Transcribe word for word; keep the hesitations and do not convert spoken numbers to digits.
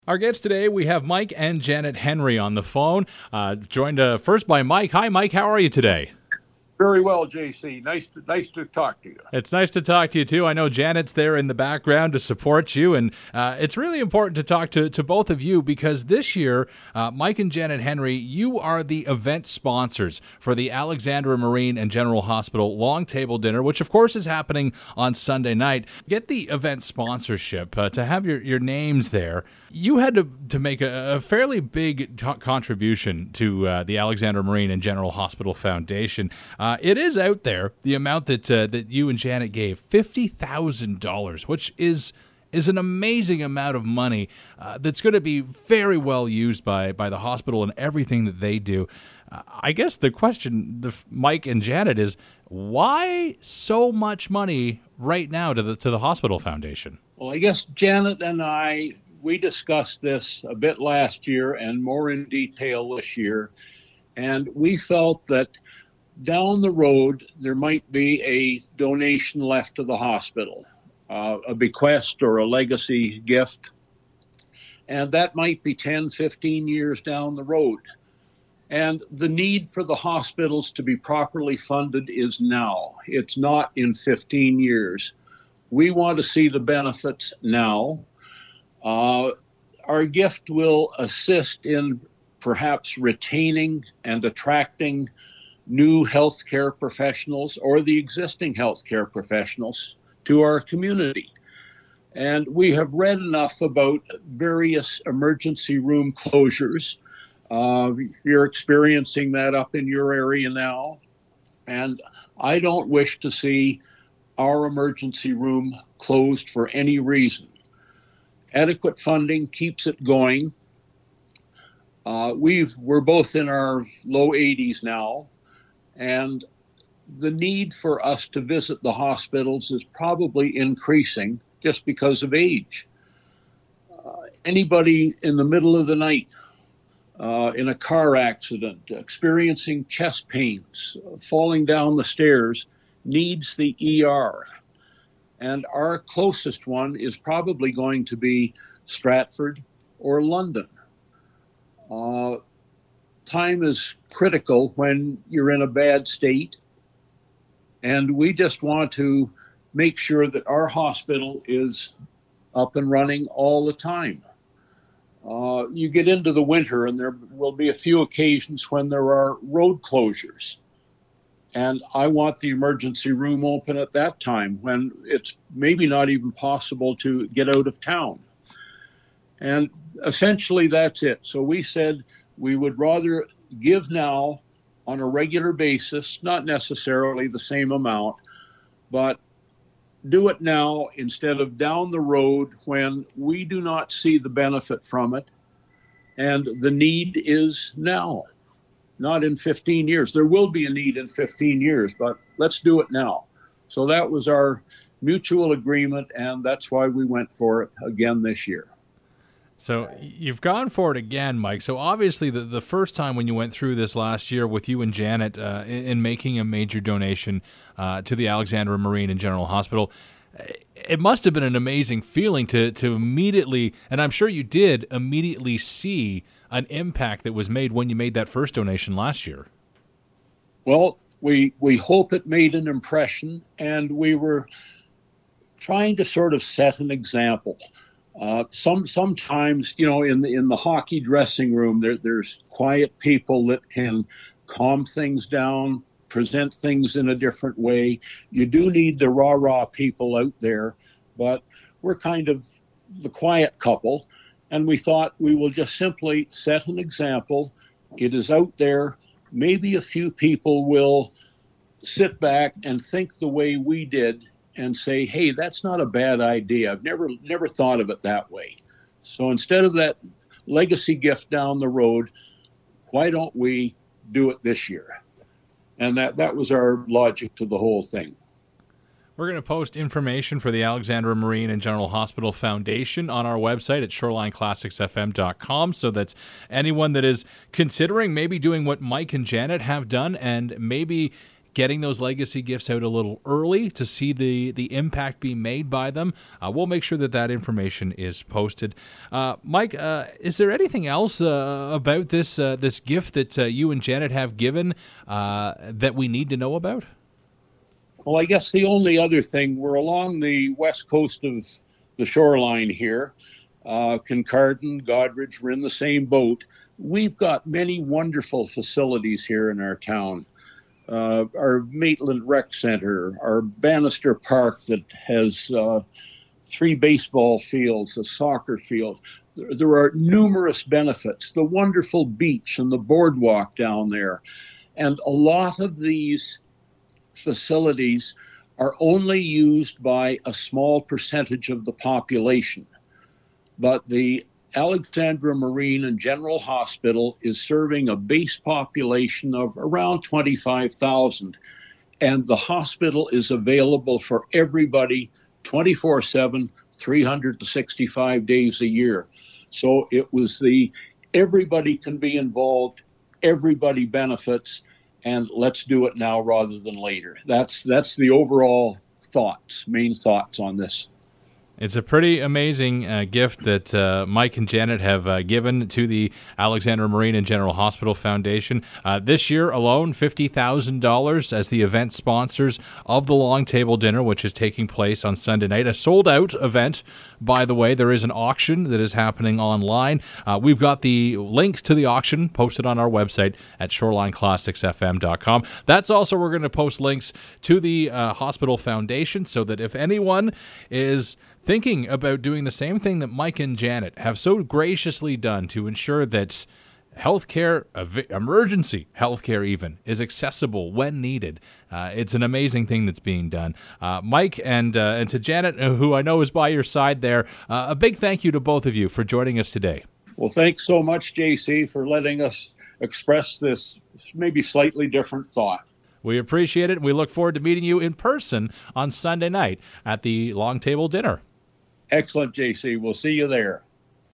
Our guests today, we have Mike and Janet Henry on the phone, uh, joined uh, first by Mike. Hi, Mike. How are you today? Very well, J C. Nice to, nice to talk to you. It's nice to talk to you, too. I know Janet's there in the background to support you, and uh, it's really important to talk to, to both of you because this year, uh, Mike and Janet Henry, you are the event sponsors for the Alexandra Marine and General Hospital Long Table Dinner, which, of course, is happening on Sunday night. Get the event sponsorship uh, to have your, your names there. You had to, to make a, a fairly big t- contribution to uh, the Alexandra Marine and General Hospital Foundation. Uh, it is out there, the amount that uh, that you and Janet gave, fifty thousand dollars, which is is an amazing amount of money uh, that's going to be very well used by, by the hospital and everything that they do. Uh, I guess the question, the, Mike and Janet, is why so much money right now to the to the hospital foundation? Well, I guess Janet and I, we discussed this a bit last year and more in detail this year, and we felt that down the road there might be a donation left to the hospital, uh, a bequest or a legacy gift, and that might be ten, fifteen years down the road. And the need for the hospitals to be properly funded is now. It's not in fifteen years. We want to see the benefits now. Uh, our gift will assist in perhaps retaining and attracting new healthcare professionals or the existing healthcare professionals to our community. And we have read enough about various emergency room closures. Uh, you're experiencing that up in your area now. And I don't wish to see our emergency room closed for any reason. Adequate funding keeps it going. Uh, we've, we're both in our low eighties now, and the need for us to visit the hospitals is probably increasing just because of age. Uh, anybody in the middle of the night, uh, in a car accident, experiencing chest pains, uh, falling down the stairs, needs the E R. And our closest one is probably going to be Stratford or London. Uh, time is critical when you're in a bad state. And we just want to make sure that our hospital is up and running all the time. Uh, you get into the winter and there will be a few occasions when there are road closures. And I want the emergency room open at that time when it's maybe not even possible to get out of town. And essentially that's it. So we said we would rather give now on a regular basis, not necessarily the same amount, but do it now instead of down the road when we do not see the benefit from it. And the need is now. Not in fifteen years. There will be a need in fifteen years, but let's do it now. So that was our mutual agreement, and that's why we went for it again this year. So you've gone for it again, Mike. So obviously the, the first time when you went through this last year with you and Janet uh, in, in making a major donation uh, to the Alexandra Marine and General Hospital, it must have been an amazing feeling to to immediately, and I'm sure you did, immediately see an impact that was made when you made that first donation last year. Well, we we hope it made an impression, and we were trying to sort of set an example. Uh, some sometimes, you know, in the in the hockey dressing room, there, there's quiet people that can calm things down, present things in a different way. You do need the rah-rah people out there, but we're kind of the quiet couple. And we thought we will just simply set an example. It is out there. Maybe a few people will sit back and think the way we did and say, hey, that's not a bad idea. I've never never thought of it that way. So instead of that legacy gift down the road, why don't we do it this year? And that, that was our logic to the whole thing. We're going to post information for the Alexandra Marine and General Hospital Foundation on our website at shoreline classics f m dot com, so that anyone that is considering maybe doing what Mike and Janet have done and maybe getting those legacy gifts out a little early to see the, the impact being made by them. Uh, we'll make sure that that information is posted. Uh, Mike, uh, is there anything else uh, about this uh, this gift that uh, you and Janet have given uh, that we need to know about? Well, I guess the only other thing, we're along the west coast of the shoreline here. Uh, Kincardine, Goderich, we're in the same boat. We've got many wonderful facilities here in our town. Uh, our Maitland Rec Center, our Bannister Park that has uh, three baseball fields, a soccer field. There, there are numerous benefits. The wonderful beach and the boardwalk down there. And a lot of these facilities are only used by a small percentage of the population. But the Alexandra Marine and General Hospital is serving a base population of around twenty-five thousand. And the hospital is available for everybody twenty-four seven, three hundred sixty-five days a year. So it was the everybody can be involved, everybody benefits, and let's do it now rather than later. That's that's the overall thoughts, main thoughts on this. It's a pretty amazing uh, gift that uh, Mike and Janet have uh, given to the Alexandra Marine and General Hospital Foundation. Uh, this year alone, fifty thousand dollars as the event sponsors of the Long Table Dinner, which is taking place on Sunday night. A sold-out event, by the way. There is an auction that is happening online. Uh, we've got the link to the auction posted on our website at shoreline classics f m dot com. That's also, we're going to post links to the uh, hospital foundation so that if anyone is thinking about doing the same thing that Mike and Janet have so graciously done to ensure that healthcare, emergency healthcare even, is accessible when needed. Uh, it's an amazing thing that's being done. Uh, Mike and uh, and to Janet, who I know is by your side there, uh, a big thank you to both of you for joining us today. Well, thanks so much, J C, for letting us express this maybe slightly different thought. We appreciate it. We look forward to meeting you in person on Sunday night at the Long Table Dinner. Excellent, J C. We'll see you there.